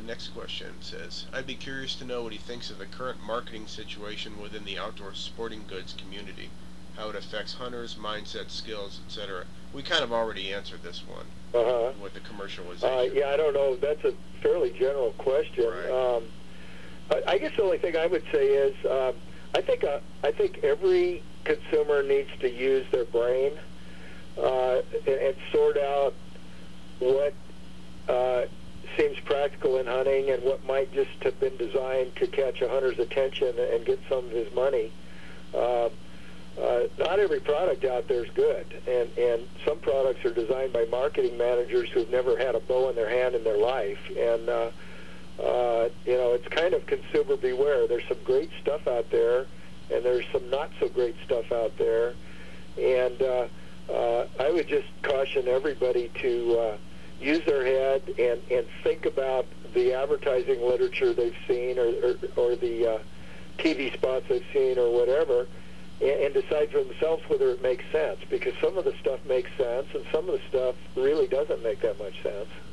Next question says, I'd be curious to know what he thinks of the current marketing situation within the outdoor sporting goods community, how it affects hunters, mindset, skills, etc. We kind of already answered this one Uh-huh. with the commercialization. Yeah, I don't know. That's a fairly general question. Right. I guess the only thing I would say is I think every consumer needs to use their brain and sort out what seems practical in hunting and what might just have been designed to catch a hunter's attention and get some of his money. Not every product out there is good, and some products are designed by marketing managers who've never had a bow in their hand in their life, and it's kind of consumer beware. There's some great stuff out there, and there's some not so great stuff out there, and I would just caution everybody to use their head and think about the advertising literature they've seen or the TV spots they've seen or whatever, and decide for themselves whether it makes sense, because some of the stuff makes sense and some of the stuff really doesn't make that much sense.